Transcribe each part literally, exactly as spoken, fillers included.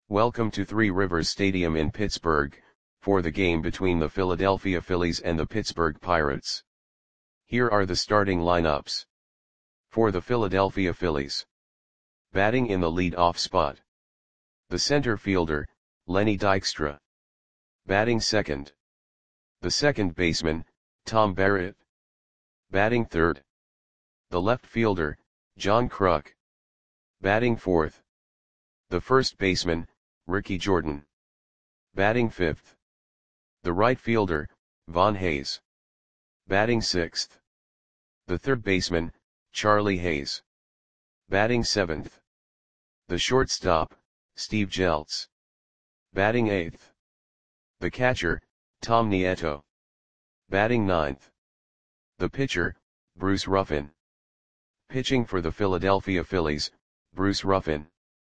Welcome to Three Rivers Stadium in Pittsburgh, for the game between the Philadelphia Phillies and the Pittsburgh Pirates. Here are the starting lineups. For the Philadelphia Phillies. Batting in the lead-off spot. The center fielder, Lenny Dykstra. Batting second. The second baseman, Tom Barrett. Batting third. The left fielder, John Kruk. Batting fourth. The first baseman, Ricky Jordan. Batting fifth. The right fielder, Von Hayes. Batting sixth. The third baseman, Charlie Hayes. Batting seventh. The shortstop, Steve Jeltz. Batting eighth. The catcher, Tom Nieto. Batting ninth. The pitcher, Bruce Ruffin. Pitching for the Philadelphia Phillies, Bruce Ruffin.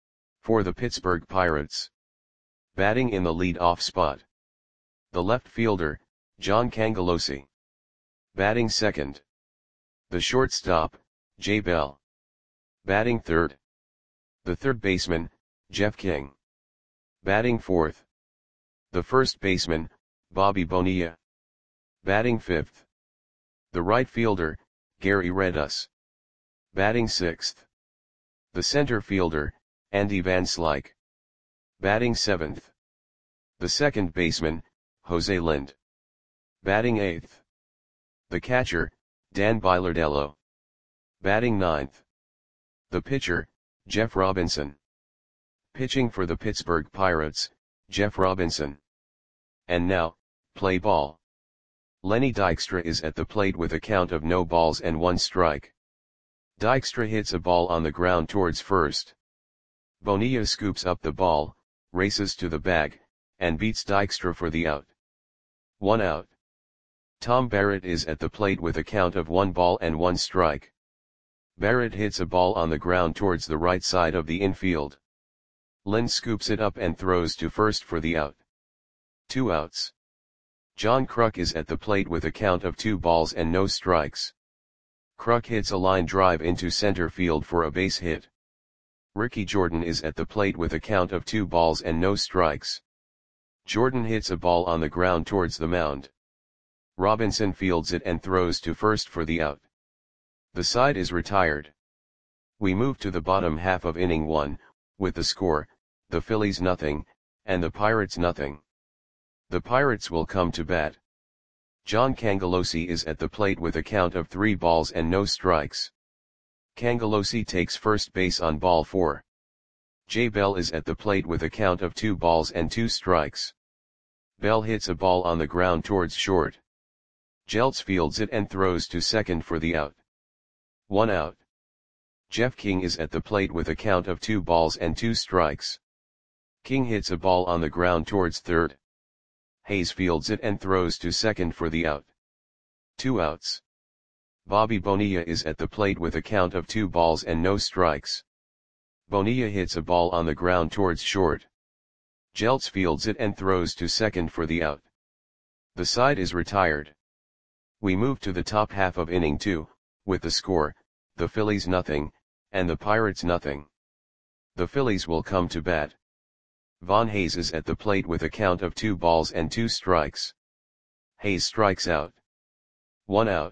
For the Pittsburgh Pirates. Batting in the lead-off spot. The left fielder, John Cangelosi. Batting second. The shortstop, Jay Bell. Batting third. The third baseman, Jeff King. Batting fourth. The first baseman, Bobby Bonilla. Batting fifth. The right fielder, Gary Redus. Batting sixth. The center fielder, Andy Van Slyke. Batting seventh. The second baseman, Jose Lind. Batting eighth. The catcher, Dan Bilardello. Batting ninth. The pitcher, Jeff Robinson. Pitching for the Pittsburgh Pirates, Jeff Robinson. And now, play ball. Lenny Dykstra is at the plate with a count of no balls and one strike. Dykstra hits a ball on the ground towards first. Bonilla scoops up the ball, races to the bag, and beats Dykstra for the out. One out. Tom Barrett is at the plate with a count of one ball and one strike. Barrett hits a ball on the ground towards the right side of the infield. Lind scoops it up and throws to first for the out. Two outs. John Kruk is at the plate with a count of two balls and no strikes. Kruk hits a line drive into center field for a base hit. Ricky Jordan is at the plate with a count of two balls and no strikes. Jordan hits a ball on the ground towards the mound. Robinson fields it and throws to first for the out. The side is retired. We move to the bottom half of inning one, with the score, the Phillies nothing, and the Pirates nothing. The Pirates will come to bat. John Cangelosi is at the plate with a count of three balls and no strikes. Cangelosi takes first base on ball four. Jay Bell is at the plate with a count of two balls and two strikes. Bell hits a ball on the ground towards short. Jeltz fields it and throws to second for the out. One out. Jeff King is at the plate with a count of two balls and two strikes. King hits a ball on the ground towards third. Hayes fields it and throws to second for the out. Two outs. Bobby Bonilla is at the plate with a count of two balls and no strikes. Bonilla hits a ball on the ground towards short. Jeltz fields it and throws to second for the out. The side is retired. We move to the top half of inning two, with the score, the Phillies nothing, and the Pirates nothing. The Phillies will come to bat. Von Hayes is at the plate with a count of two balls and two strikes. Hayes strikes out. One out.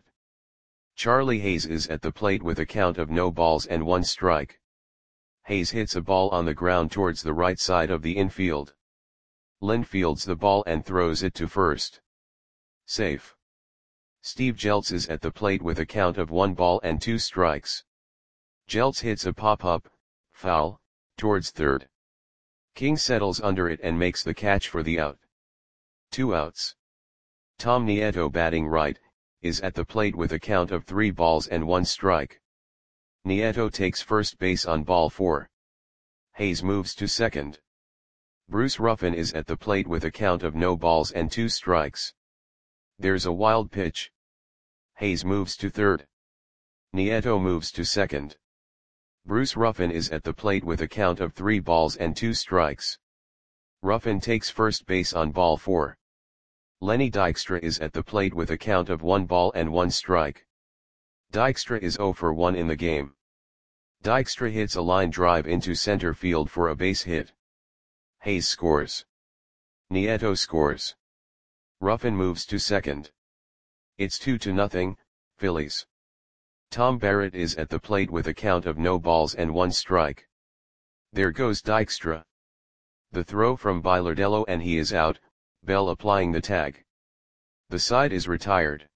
Charlie Hayes is at the plate with a count of no balls and one strike. Hayes hits a ball on the ground towards the right side of the infield. Lind fields the ball and throws it to first. Safe. Steve Jeltz is at the plate with a count of one ball and two strikes. Jeltz hits a pop-up, foul, towards third. King settles under it and makes the catch for the out. Two outs. Tom Nieto, batting right, is at the plate with a count of three balls and one strike. Nieto takes first base on ball four. Hayes moves to second. Bruce Ruffin is at the plate with a count of no balls and two strikes. There's a wild pitch. Hayes moves to third. Nieto moves to second. Bruce Ruffin is at the plate with a count of three balls and two strikes. Ruffin takes first base on ball four. Lenny Dykstra is at the plate with a count of one ball and one strike. Dykstra is zero for one in the game. Dykstra hits a line drive into center field for a base hit. Hayes scores. Nieto scores. Ruffin moves to second. It's two to nothing, Phillies. Tom Barrett is at the plate with a count of no balls and one strike. There goes Dykstra. The throw from Bilardello and he is out, Bell applying the tag. The side is retired.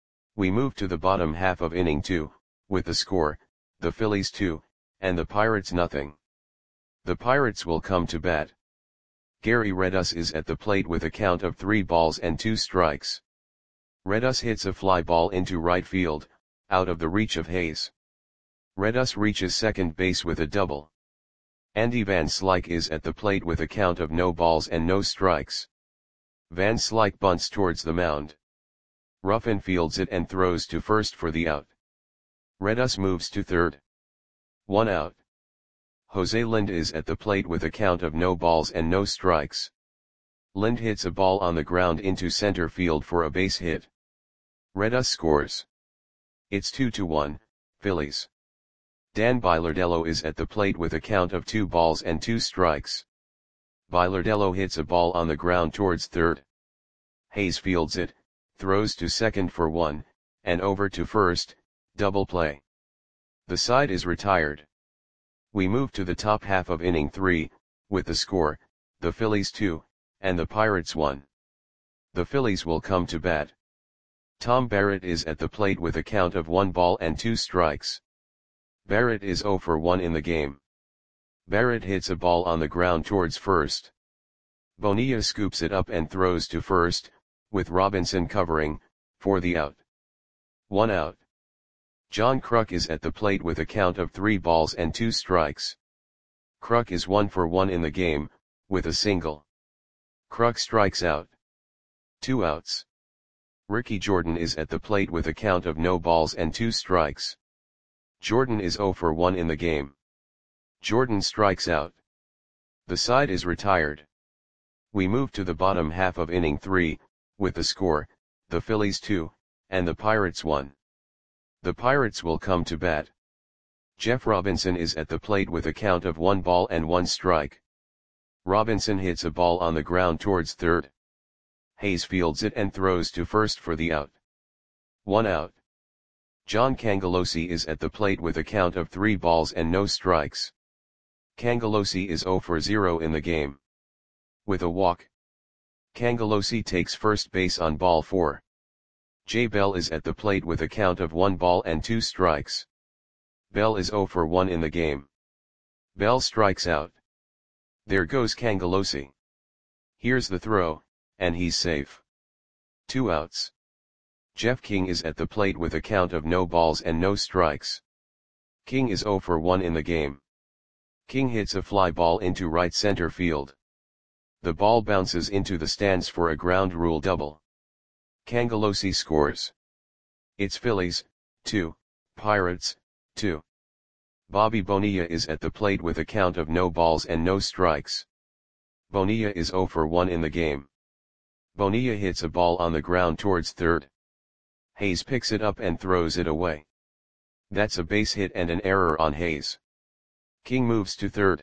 We move to the bottom half of inning two, with the score, the Phillies two, and the Pirates nothing. The Pirates will come to bat. Gary Redus is at the plate with a count of three balls and two strikes. Redus hits a fly ball into right field, out of the reach of Hayes. Redus reaches second base with a double. Andy Van Slyke is at the plate with a count of no balls and no strikes. Van Slyke bunts towards the mound. Ruffin fields it and throws to first for the out. Redus moves to third. One out. Jose Lind is at the plate with a count of no balls and no strikes. Lind hits a ball on the ground into center field for a base hit. Redus scores. It's two to one, Phillies. Dan Bilardello is at the plate with a count of two balls and two strikes. Bilardello hits a ball on the ground towards third. Hayes fields it, throws to second for one, and over to first, double play. The side is retired. We move to the top half of inning three, with the score, the Phillies two, and the Pirates one. The Phillies will come to bat. Tom Barrett is at the plate with a count of one ball and two strikes. Barrett is zero for one in the game. Barrett hits a ball on the ground towards first. Bonilla scoops it up and throws to first, with Robinson covering, for the out. One out. John Kruk is at the plate with a count of three balls and two strikes. Kruk is one for one in the game, with a single. Kruk strikes out. Two outs. Ricky Jordan is at the plate with a count of no balls and two strikes. Jordan is zero for one in the game. Jordan strikes out. The side is retired. We move to the bottom half of inning three, with the score, the Phillies two, and the Pirates one. The Pirates will come to bat. Jeff Robinson is at the plate with a count of one ball and one strike. Robinson hits a ball on the ground towards third. Hayes fields it and throws to first for the out. One out. John Cangelosi is at the plate with a count of three balls and no strikes. Cangelosi is zero for zero in the game. With a walk. Cangelosi takes first base on ball four. Jay Bell is at the plate with a count of one ball and two strikes. Bell is zero for one in the game. Bell strikes out. There goes Cangelosi. Here's the throw, and he's safe. Two outs. Jeff King is at the plate with a count of no balls and no strikes. King is zero for one in the game. King hits a fly ball into right center field. The ball bounces into the stands for a ground rule double. Cangelosi scores. It's Phillies, two, Pirates, two. Bobby Bonilla is at the plate with a count of no balls and no strikes. Bonilla is zero for one in the game. Bonilla hits a ball on the ground towards third. Hayes picks it up and throws it away. That's a base hit and an error on Hayes. King moves to third.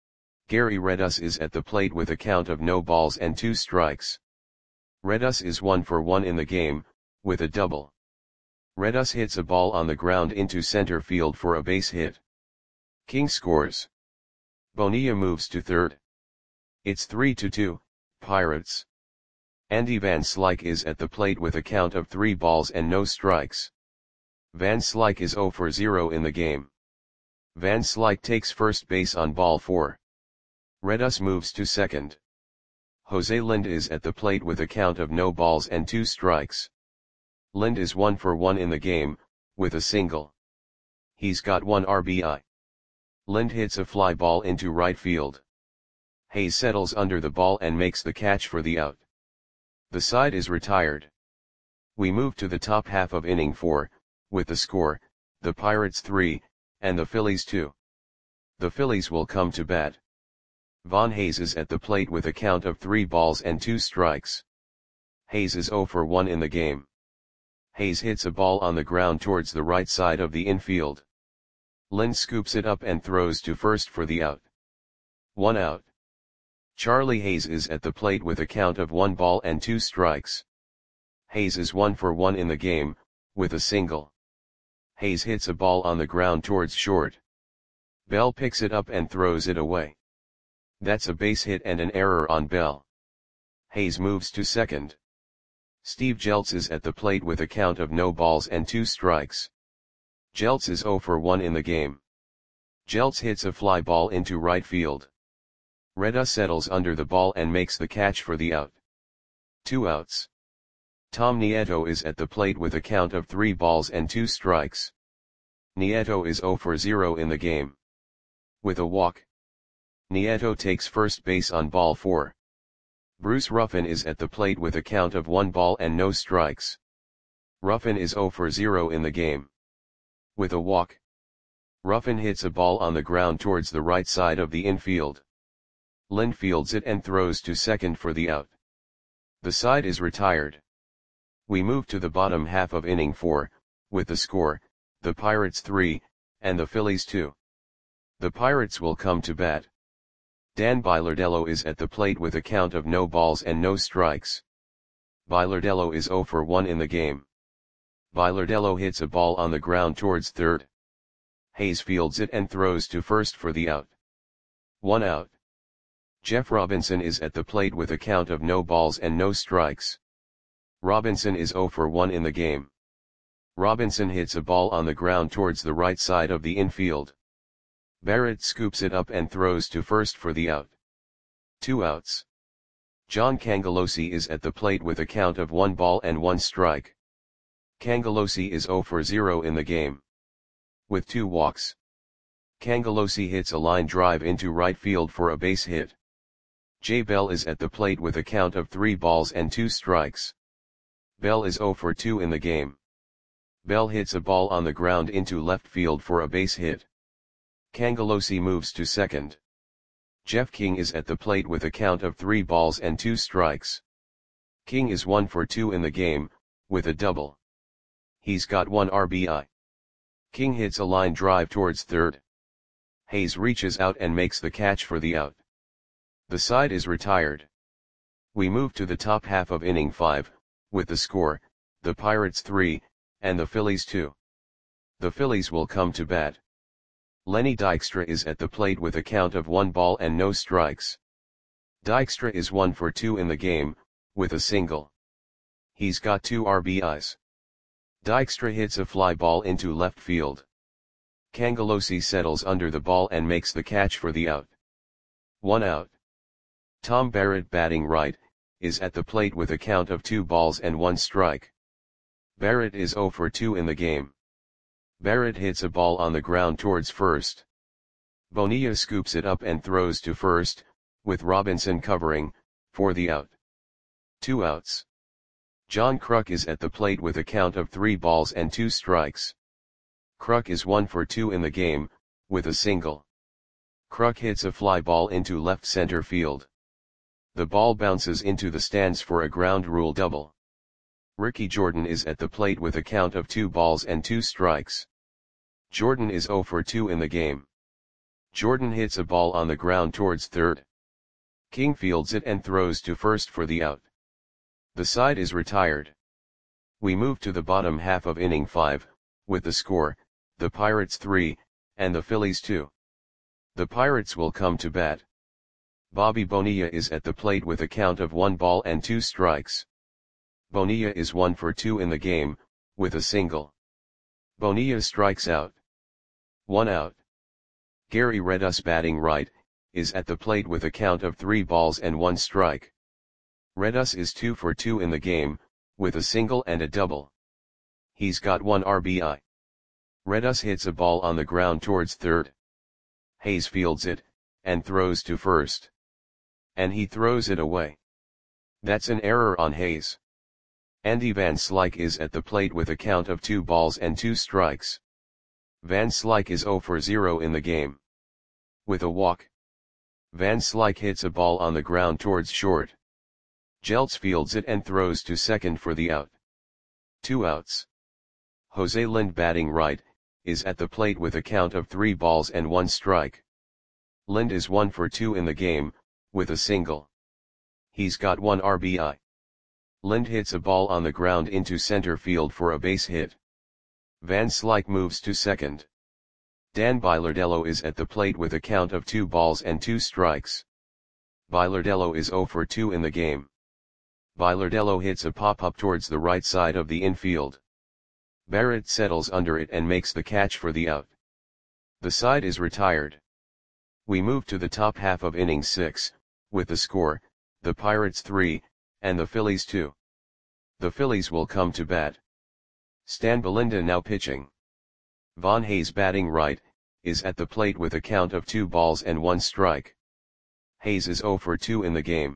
Gary Redus is at the plate with a count of no balls and two strikes. Redus is one for one in the game, with a double. Redus hits a ball on the ground into center field for a base hit. King scores. Bonilla moves to third. It's three to two, Pirates. Andy Van Slyke is at the plate with a count of three balls and no strikes. Van Slyke is zero for zero in the game. Van Slyke takes first base on ball four. Redus moves to second. Jose Lind is at the plate with a count of no balls and two strikes. Lind is one for one in the game, with a single. He's got one R B I. Lind hits a fly ball into right field. Hayes settles under the ball and makes the catch for the out. The side is retired. We move to the top half of inning four, with the score, the Pirates three, and the Phillies two. The Phillies will come to bat. Von Hayes is at the plate with a count of three balls and two strikes. Hayes is zero for one in the game. Hayes hits a ball on the ground towards the right side of the infield. Lind scoops it up and throws to first for the out. One out. Charlie Hayes is at the plate with a count of one ball and two strikes. Hayes is one for one in the game, with a single. Hayes hits a ball on the ground towards short. Bell picks it up and throws it away. That's a base hit and an error on Bell. Hayes moves to second. Steve Jeltz is at the plate with a count of no balls and two strikes. Jeltz is zero for one in the game. Jeltz hits a fly ball into right field. Reda settles under the ball and makes the catch for the out. Two outs. Tom Nieto is at the plate with a count of three balls and two strikes. Nieto is zero for zero in the game. With a walk. Nieto takes first base on ball four. Bruce Ruffin is at the plate with a count of one ball and no strikes. Ruffin is zero for zero in the game. With a walk. Ruffin hits a ball on the ground towards the right side of the infield. Lind fields it and throws to second for the out. The side is retired. We move to the bottom half of inning four, with the score, the Pirates three, and the Phillies two. The Pirates will come to bat. Dan Bilardello is at the plate with a count of no balls and no strikes. Bilardello is zero for one in the game. Bilardello hits a ball on the ground towards third. Hayes fields it and throws to first for the out. One out. Jeff Robinson is at the plate with a count of no balls and no strikes. Robinson is zero for one in the game. Robinson hits a ball on the ground towards the right side of the infield. Barrett scoops it up and throws to first for the out. Two outs. John Cangelosi is at the plate with a count of one ball and one strike. Cangelosi is zero for zero in the game. With two walks. Cangelosi hits a line drive into right field for a base hit. Jay Bell is at the plate with a count of three balls and two strikes. Bell is zero for two in the game. Bell hits a ball on the ground into left field for a base hit. Cangelosi moves to second. Jeff King is at the plate with a count of three balls and two strikes. King is one for two in the game, with a double. He's got one R B I. King hits a line drive towards third. Hayes reaches out and makes the catch for the out. The side is retired. We move to the top half of inning five, with the score, the Pirates three, and the Phillies two. The Phillies will come to bat. Lenny Dykstra is at the plate with a count of one ball and no strikes. Dykstra is one for two in the game, with a single. He's got two R B Is. Dykstra hits a fly ball into left field. Cangelosi settles under the ball and makes the catch for the out. One out. Tom Barrett, batting right, is at the plate with a count of two balls and one strike. Barrett is zero for two in the game. Barrett hits a ball on the ground towards first. Bonilla scoops it up and throws to first, with Robinson covering, for the out. Two outs. John Kruk is at the plate with a count of three balls and two strikes. Kruk is one for two in the game, with a single. Kruk hits a fly ball into left center field. The ball bounces into the stands for a ground rule double. Ricky Jordan is at the plate with a count of two balls and two strikes. Jordan is zero for two in the game. Jordan hits a ball on the ground towards third. King fields it and throws to first for the out. The side is retired. We move to the bottom half of inning five, with the score, the Pirates three, and the Phillies two. The Pirates will come to bat. Bobby Bonilla is at the plate with a count of one ball and two strikes. Bonilla is one for two in the game, with a single. Bonilla strikes out. One out. Gary Redus, batting right, is at the plate with a count of three balls and one strike. Redus is two for two in the game, with a single and a double. He's got one R B I. Redus hits a ball on the ground towards third. Hayes fields it, and throws to first. And he throws it away. That's an error on Hayes. Andy Van Slyke is at the plate with a count of two balls and two strikes. Van Slyke is zero for zero in the game. With a walk. Van Slyke hits a ball on the ground towards short. Jeltz fields it and throws to second for the out. Two outs. Jose Lind, batting right, is at the plate with a count of three balls and one strike. Lind is one for two in the game, with a single. He's got one R B I. Lind hits a ball on the ground into center field for a base hit. Van Slyke moves to second. Dan Bilardello is at the plate with a count of two balls and two strikes. Bilardello is zero for two in the game. Bilardello hits a pop-up towards the right side of the infield. Barrett settles under it and makes the catch for the out. The side is retired. We move to the top half of inning six, with the score, the Pirates three, and the Phillies two. The Phillies will come to bat. Stan Belinda now pitching. Von Hayes batting right, is at the plate with a count of two balls and one strike. Hayes is zero for two in the game.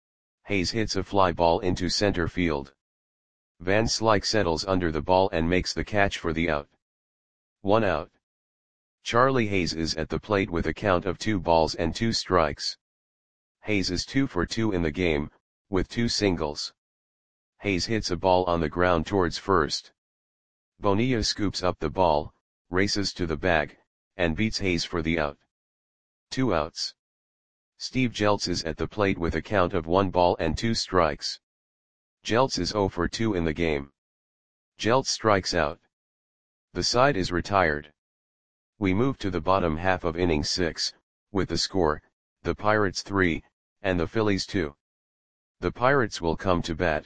Hayes hits a fly ball into center field. Van Slyke settles under the ball and makes the catch for the out. One out. Charlie Hayes is at the plate with a count of two balls and two strikes. Hayes is two for two in the game, with two singles. Hayes hits a ball on the ground towards first. Bonilla scoops up the ball, races to the bag, and beats Hayes for the out. Two outs. Steve Jeltz is at the plate with a count of one ball and two strikes. Jeltz is zero for two in the game. Jeltz strikes out. The side is retired. We move to the bottom half of inning six, with the score, the Pirates three, and the Phillies two. The Pirates will come to bat.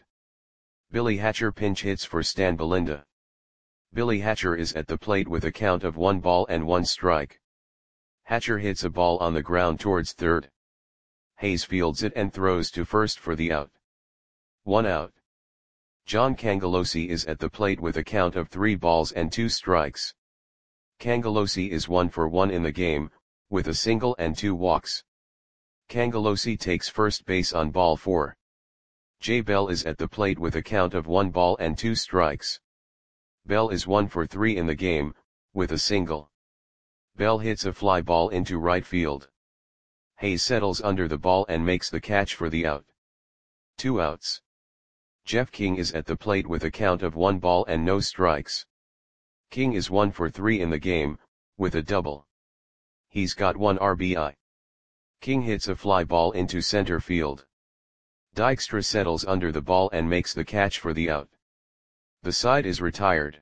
Billy Hatcher pinch hits for Stan Belinda. Billy Hatcher is at the plate with a count of one ball and one strike. Hatcher hits a ball on the ground towards third. Hayes fields it and throws to first for the out. One out. John Cangelosi is at the plate with a count of three balls and two strikes. Cangelosi is one for one in the game, with a single and two walks. Cangelosi takes first base on ball four. Jay Bell is at the plate with a count of one ball and two strikes. Bell is one for three in the game, with a single. Bell hits a fly ball into right field. Hayes settles under the ball and makes the catch for the out. Two outs. Jeff King is at the plate with a count of one ball and no strikes. King is one for three in the game, with a double. He's got one R B I. King hits a fly ball into center field. Dykstra settles under the ball and makes the catch for the out. The side is retired.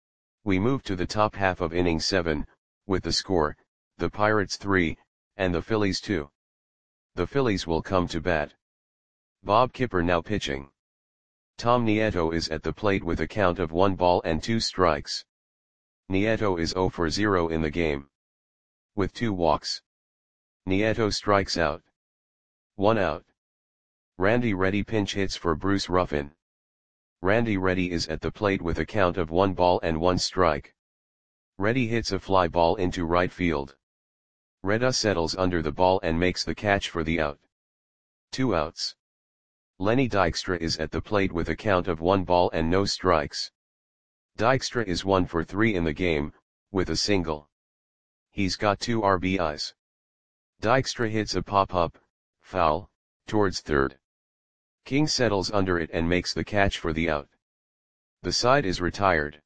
We move to the top half of inning seven, with the score, the Pirates three, and the Phillies two. The Phillies will come to bat. Bob Kipper now pitching. Tom Nieto is at the plate with a count of one ball and two strikes. Nieto is zero for zero in the game. With two walks. Nieto strikes out. One out. Randy Reddy pinch hits for Bruce Ruffin. Randy Reddy is at the plate with a count of one ball and one strike. Reddy hits a fly ball into right field. Reda settles under the ball and makes the catch for the out. Two outs. Lenny Dykstra is at the plate with a count of one ball and no strikes. Dykstra is one for three in the game, with a single. He's got two R B Is. Dykstra hits a pop-up, foul, towards third. King settles under it and makes the catch for the out. The side is retired.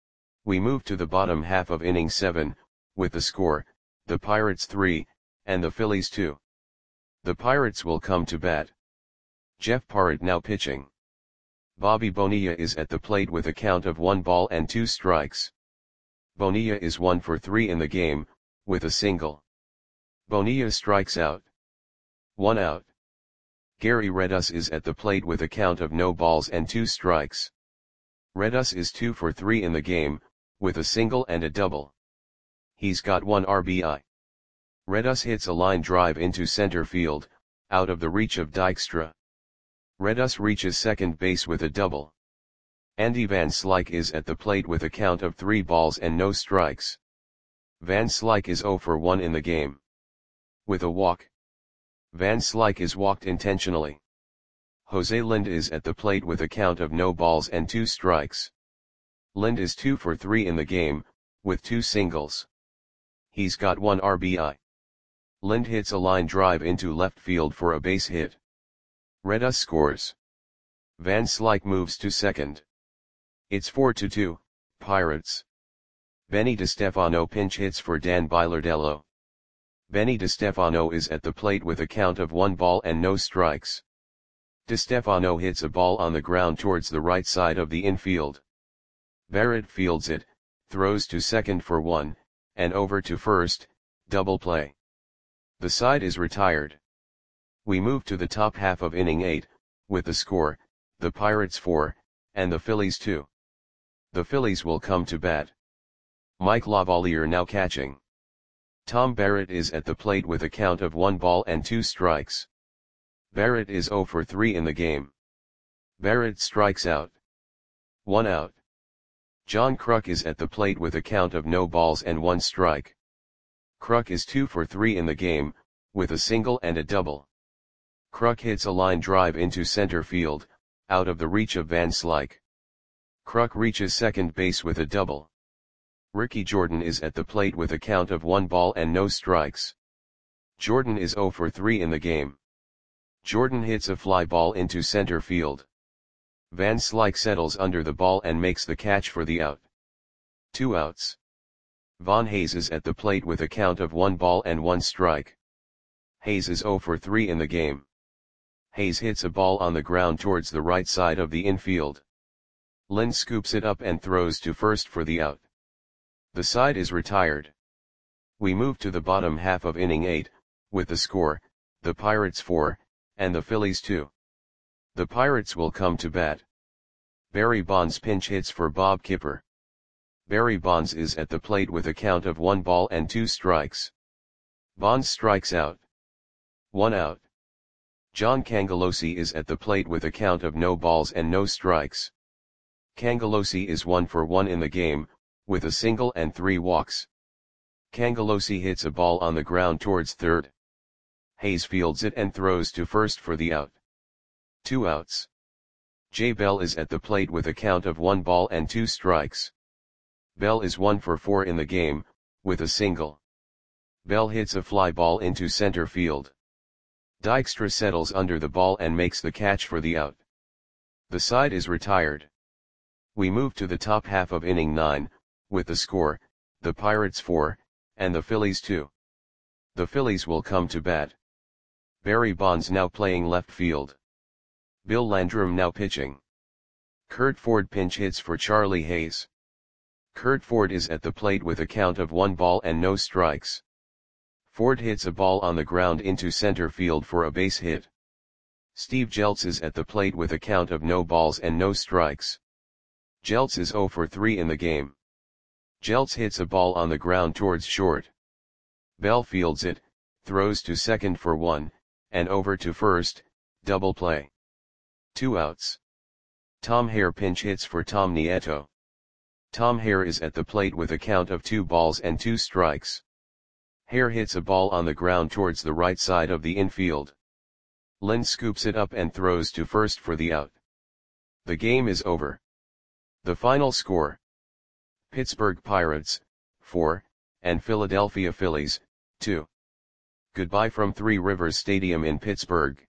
We move to the bottom half of inning seven, with the score, the Pirates three, and the Phillies two. The Pirates will come to bat. Jeff Parrott now pitching. Bobby Bonilla is at the plate with a count of one ball and two strikes. Bonilla is one for three in the game, with a single. Bonilla strikes out. One out. Gary Redus is at the plate with a count of no balls and two strikes. Redus is two for three in the game, with a single and a double. He's got one R B I. Redus hits a line drive into center field, out of the reach of Dykstra. Redus reaches second base with a double. Andy Van Slyke is at the plate with a count of three balls and no strikes. Van Slyke is zero for one in the game. With a walk. Van Slyke is walked intentionally. Jose Lind is at the plate with a count of no balls and two strikes. Lind is two for three in the game, with two singles. He's got one R B I. Lind hits a line drive into left field for a base hit. Redus scores. Van Slyke moves to second. It's four to two, Pirates. Benny DiStefano pinch hits for Dan Bilardello. Benny DeStefano is at the plate with a count of one ball and no strikes. DeStefano hits a ball on the ground towards the right side of the infield. Barrett fields it, throws to second for one, and over to first, double play. The side is retired. We move to the top half of inning eight, with the score, the Pirates four, and the Phillies two. The Phillies will come to bat. Mike Lavalier now catching. Tom Barrett is at the plate with a count of one ball and two strikes. Barrett is zero for three in the game. Barrett strikes out. One out. John Kruk is at the plate with a count of no balls and one strike. Kruk is two for three in the game, with a single and a double. Kruk hits a line drive into center field, out of the reach of Van Slyke. Kruk reaches second base with a double. Ricky Jordan is at the plate with a count of one ball and no strikes. Jordan is zero for three in the game. Jordan hits a fly ball into center field. Van Slyke settles under the ball and makes the catch for the out. Two outs. Von Hayes is at the plate with a count of one ball and one strike. Hayes is zero for three in the game. Hayes hits a ball on the ground towards the right side of the infield. Lynn scoops it up and throws to first for the out. The side is retired. We move to the bottom half of inning eight, with the score, the Pirates four, and the Phillies two. The Pirates will come to bat. Barry Bonds pinch hits for Bob Kipper. Barry Bonds is at the plate with a count of one ball and two strikes. Bonds strikes out. One out. John Cangelosi is at the plate with a count of no balls and no strikes. Cangelosi is one for one in the game, with a single and three walks. Cangelosi hits a ball on the ground towards third. Hayes fields it and throws to first for the out. Two outs. Jay Bell is at the plate with a count of one ball and two strikes. Bell is one for four in the game, with a single. Bell hits a fly ball into center field. Dykstra settles under the ball and makes the catch for the out. The side is retired. We move to the top half of inning nine, with the score, the Pirates four, and the Phillies two. The Phillies will come to bat. Barry Bonds now playing left field. Bill Landrum now pitching. Curt Ford pinch hits for Charlie Hayes. Curt Ford is at the plate with a count of one ball and no strikes. Ford hits a ball on the ground into center field for a base hit. Steve Jeltz is at the plate with a count of no balls and no strikes. Jeltz is zero for three in the game. Jeltz hits a ball on the ground towards short. Bell fields it, throws to second for one, and over to first, double play. Two outs. Tom Hare pinch hits for Tom Nieto. Tom Hare is at the plate with a count of two balls and two strikes. Hare hits a ball on the ground towards the right side of the infield. Lynn scoops it up and throws to first for the out. The game is over. The final score: Pittsburgh Pirates, four, and Philadelphia Phillies, two. Goodbye from Three Rivers Stadium in Pittsburgh.